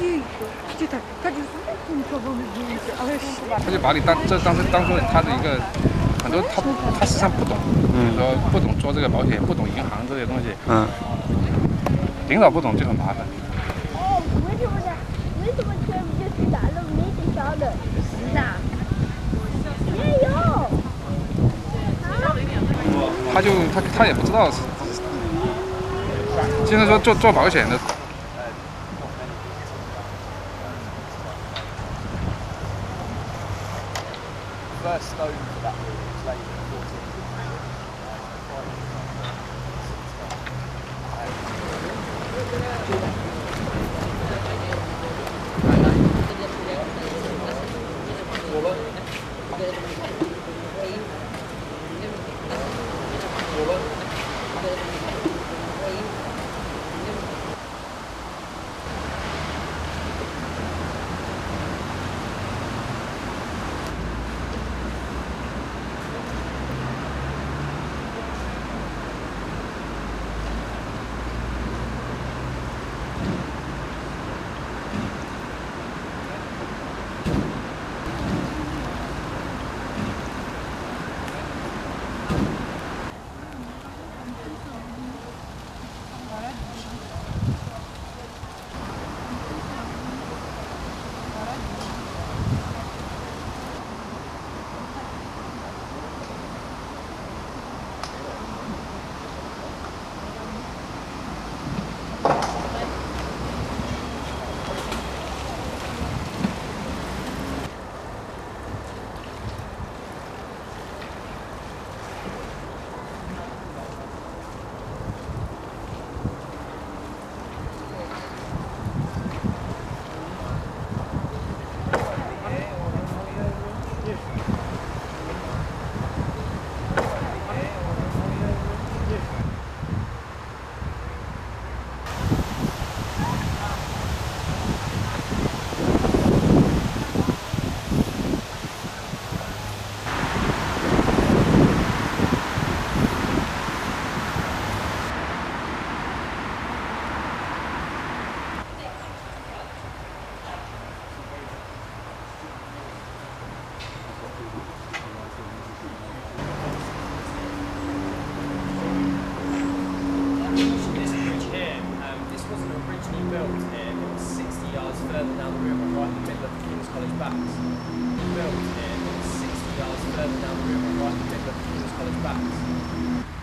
Ojej, gdzie tak? Tak jest punktowane zdjęcie, ale 他就把你当成他的一个很多他实际上不懂，比如说不懂做这个保险，不懂银行这些东西。领导不懂就很麻烦。 为什么车就是打了没得烧的？是啊，也有。 他也不知道是，经常说做保险的。 First stone for that was laid in 14. further down the river, right in the middle of King's College Backs. Built here, 60 yards further down the river, right in the middle of King's College Backs.